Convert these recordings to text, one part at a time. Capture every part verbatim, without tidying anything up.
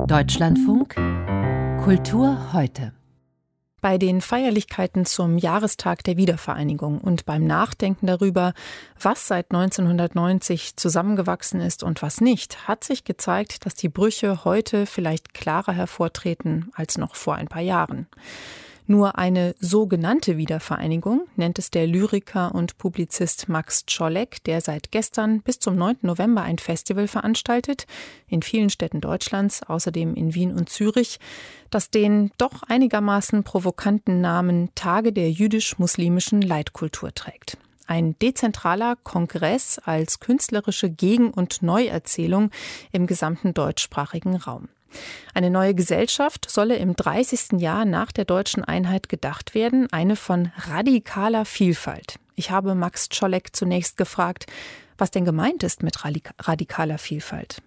Deutschlandfunk Kultur heute. Bei den Feierlichkeiten zum Jahrestag der Wiedervereinigung und beim Nachdenken darüber, was seit neunzehnhundertneunzig zusammengewachsen ist und was nicht, hat sich gezeigt, dass die Brüche heute vielleicht klarer hervortreten als noch vor ein paar Jahren. Nur eine sogenannte Wiedervereinigung nennt es der Lyriker und Publizist Max Czolek, der seit gestern bis zum neunten November ein Festival veranstaltet, in vielen Städten Deutschlands, außerdem in Wien und Zürich, das den doch einigermaßen provokanten Namen Tage der jüdisch-muslimischen Leitkultur trägt. Ein dezentraler Kongress als künstlerische Gegen- und Neuerzählung im gesamten deutschsprachigen Raum. Eine neue Gesellschaft solle im dreißigsten Jahr nach der deutschen Einheit gedacht werden, eine von radikaler Vielfalt. Ich habe Max Czolek zunächst gefragt, was denn gemeint ist mit radikaler Vielfalt.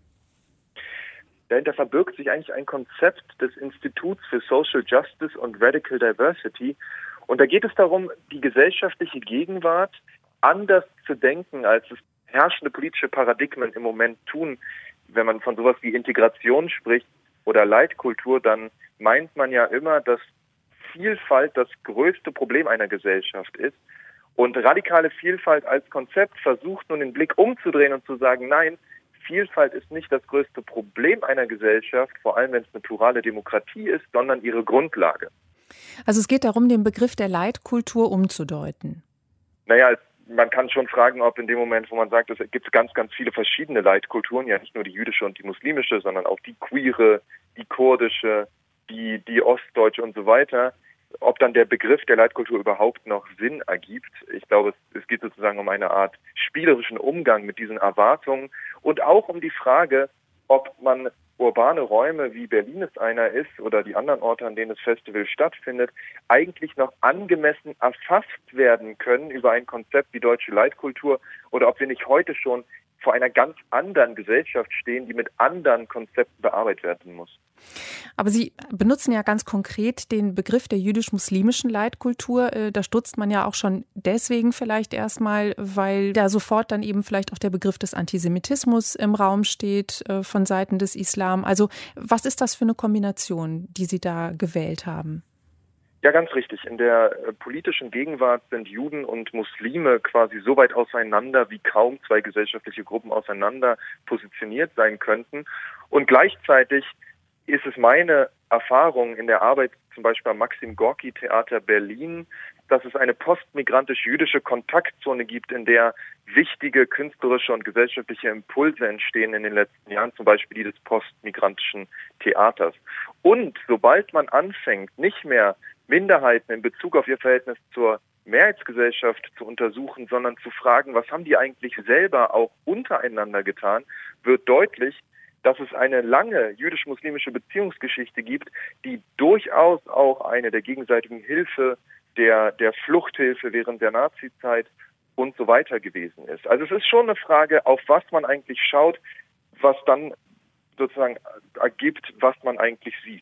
Dahinter verbirgt sich eigentlich ein Konzept des Instituts für Social Justice und Radical Diversity. Und da geht es darum, die gesellschaftliche Gegenwart anders zu denken, als es herrschende politische Paradigmen im Moment tun. Wenn man von sowas wie Integration spricht oder Leitkultur, dann meint man ja immer, dass Vielfalt das größte Problem einer Gesellschaft ist. Und radikale Vielfalt als Konzept versucht nun den Blick umzudrehen und zu sagen, nein, Vielfalt ist nicht das größte Problem einer Gesellschaft, vor allem wenn es eine plurale Demokratie ist, sondern ihre Grundlage. Also es geht darum, den Begriff der Leitkultur umzudeuten. Naja, es Man kann schon fragen, ob in dem Moment, wo man sagt, es gibt ganz, ganz viele verschiedene Leitkulturen, ja nicht nur die jüdische und die muslimische, sondern auch die queere, die kurdische, die, die ostdeutsche und so weiter, ob dann der Begriff der Leitkultur überhaupt noch Sinn ergibt. Ich glaube, es, es geht sozusagen um eine Art spielerischen Umgang mit diesen Erwartungen und auch um die Frage, ob man urbane Räume, wie Berlin es einer ist, oder die anderen Orte, an denen das Festival stattfindet, eigentlich noch angemessen erfasst werden können über ein Konzept wie deutsche Leitkultur, oder ob wir nicht heute schon vor einer ganz anderen Gesellschaft stehen, die mit anderen Konzepten bearbeitet werden muss. Aber Sie benutzen ja ganz konkret den Begriff der jüdisch-muslimischen Leitkultur. Da stutzt man ja auch schon deswegen vielleicht erstmal, weil da sofort dann eben vielleicht auch der Begriff des Antisemitismus im Raum steht von Seiten des Islam. Also was ist das für eine Kombination, die Sie da gewählt haben? Ja, ganz richtig. In der äh, politischen Gegenwart sind Juden und Muslime quasi so weit auseinander, wie kaum zwei gesellschaftliche Gruppen auseinander positioniert sein könnten. Und gleichzeitig ist es meine Erfahrung in der Arbeit zum Beispiel am Maxim Gorki Theater Berlin, dass es eine postmigrantisch-jüdische Kontaktzone gibt, in der wichtige künstlerische und gesellschaftliche Impulse entstehen in den letzten Jahren, zum Beispiel die des postmigrantischen Theaters. Und sobald man anfängt, nicht mehr Minderheiten in Bezug auf ihr Verhältnis zur Mehrheitsgesellschaft zu untersuchen, sondern zu fragen, was haben die eigentlich selber auch untereinander getan, wird deutlich, dass es eine lange jüdisch-muslimische Beziehungsgeschichte gibt, die durchaus auch eine der gegenseitigen Hilfe, der, der Fluchthilfe während der Nazizeit und so weiter gewesen ist. Also es ist schon eine Frage, auf was man eigentlich schaut, was dann sozusagen ergibt, was man eigentlich sieht.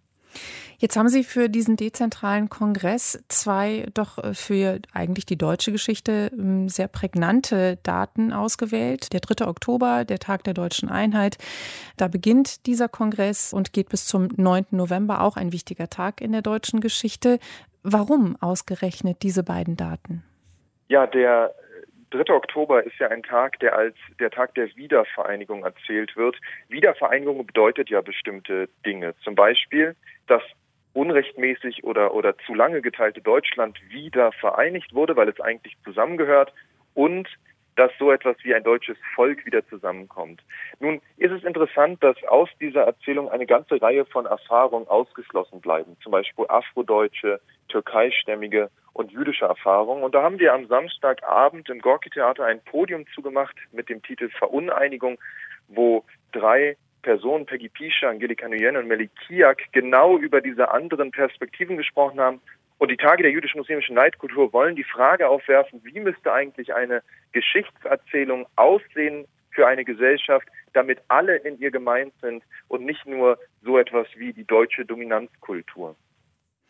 Jetzt haben Sie für diesen dezentralen Kongress zwei doch für eigentlich die deutsche Geschichte sehr prägnante Daten ausgewählt. Der dritte Oktober, der Tag der deutschen Einheit. Da beginnt dieser Kongress und geht bis zum neunten November, auch ein wichtiger Tag in der deutschen Geschichte. Warum ausgerechnet diese beiden Daten? Ja, der dritte Oktober ist ja ein Tag, der als der Tag der Wiedervereinigung erzählt wird. Wiedervereinigung bedeutet ja bestimmte Dinge. Zum Beispiel, dass unrechtmäßig oder, oder zu lange geteilte Deutschland wieder vereinigt wurde, weil es eigentlich zusammengehört, und dass so etwas wie ein deutsches Volk wieder zusammenkommt. Nun ist es interessant, dass aus dieser Erzählung eine ganze Reihe von Erfahrungen ausgeschlossen bleiben, zum Beispiel afrodeutsche, türkeistämmige und jüdische Erfahrungen. Und da haben wir am Samstagabend im Gorki-Theater ein Podium zugemacht mit dem Titel Veruneinigung, wo drei Personen, Peggy Piescher, Angelika Nguyen und Melik Kiak, genau über diese anderen Perspektiven gesprochen haben. Und die Tage der jüdisch-muslimischen Leitkultur wollen die Frage aufwerfen, wie müsste eigentlich eine Geschichtserzählung aussehen für eine Gesellschaft, damit alle in ihr gemeint sind und nicht nur so etwas wie die deutsche Dominanzkultur.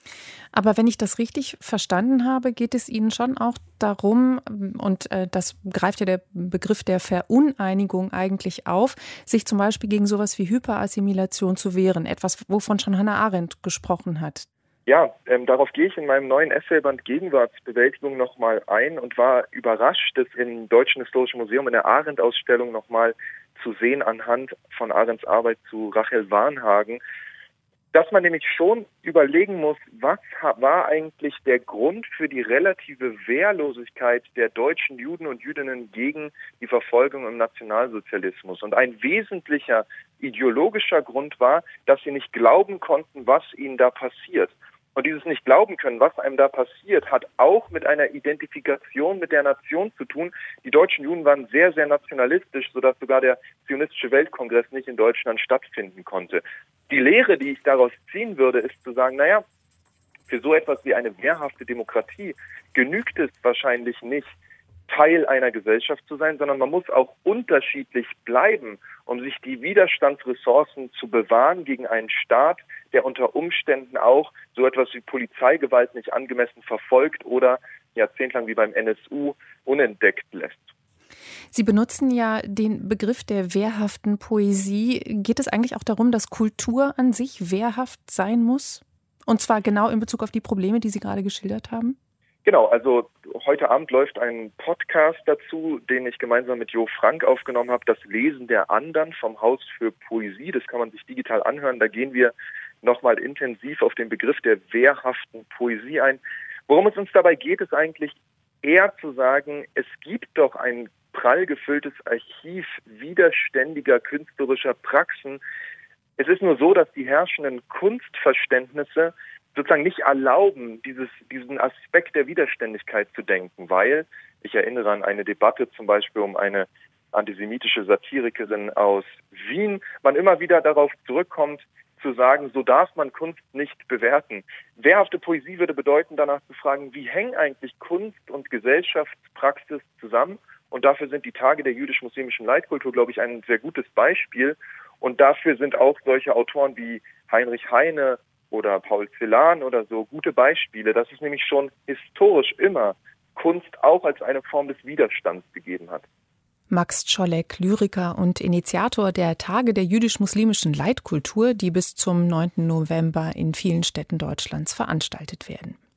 Aber wenn ich das richtig verstanden habe, geht es Ihnen schon auch darum, und äh, das greift ja der Begriff der Veruneinigung eigentlich auf, sich zum Beispiel gegen sowas wie Hyperassimilation zu wehren, etwas, wovon schon Hannah Arendt gesprochen hat. Ja, ähm, darauf gehe ich in meinem neuen Essayband Gegenwartsbewältigung nochmal ein und war überrascht, das im Deutschen Historischen Museum in der Arendt-Ausstellung nochmal zu sehen anhand von Arendts Arbeit zu Rachel Varnhagen, dass man nämlich schon überlegen muss, was war eigentlich der Grund für die relative Wehrlosigkeit der deutschen Juden und Jüdinnen gegen die Verfolgung im Nationalsozialismus. Und ein wesentlicher ideologischer Grund war, dass sie nicht glauben konnten, was ihnen da passiert. Und dieses nicht glauben können, was einem da passiert, hat auch mit einer Identifikation mit der Nation zu tun. Die deutschen Juden waren sehr, sehr nationalistisch, sodass sogar der Zionistische Weltkongress nicht in Deutschland stattfinden konnte. Die Lehre, die ich daraus ziehen würde, ist zu sagen, naja, für so etwas wie eine wehrhafte Demokratie genügt es wahrscheinlich nicht, Teil einer Gesellschaft zu sein, sondern man muss auch unterschiedlich bleiben, um sich die Widerstandsressourcen zu bewahren gegen einen Staat, der unter Umständen auch so etwas wie Polizeigewalt nicht angemessen verfolgt oder jahrzehntelang wie beim N S U unentdeckt lässt. Sie benutzen ja den Begriff der wehrhaften Poesie. Geht es eigentlich auch darum, dass Kultur an sich wehrhaft sein muss? Und zwar genau in Bezug auf die Probleme, die Sie gerade geschildert haben? Genau, also heute Abend läuft ein Podcast dazu, den ich gemeinsam mit Jo Frank aufgenommen habe, das Lesen der Andern vom Haus für Poesie. Das kann man sich digital anhören. Da gehen wir nochmal intensiv auf den Begriff der wehrhaften Poesie ein. Worum es uns dabei geht, ist eigentlich eher zu sagen, es gibt doch ein prall gefülltes Archiv widerständiger künstlerischer Praxen. Es ist nur so, dass die herrschenden Kunstverständnisse sozusagen nicht erlauben, dieses, diesen Aspekt der Widerständigkeit zu denken, weil, ich erinnere an eine Debatte zum Beispiel um eine antisemitische Satirikerin aus Wien, man immer wieder darauf zurückkommt, zu sagen, so darf man Kunst nicht bewerten. Wehrhafte Poesie würde bedeuten, danach zu fragen, wie hängen eigentlich Kunst und Gesellschaftspraxis zusammen? Und dafür sind die Tage der jüdisch-muslimischen Leitkultur, glaube ich, ein sehr gutes Beispiel. Und dafür sind auch solche Autoren wie Heinrich Heine oder Paul Celan oder so gute Beispiele, dass es nämlich schon historisch immer Kunst auch als eine Form des Widerstands gegeben hat. Max Czolek, Lyriker und Initiator der Tage der jüdisch-muslimischen Leitkultur, die bis zum neunten November in vielen Städten Deutschlands veranstaltet werden.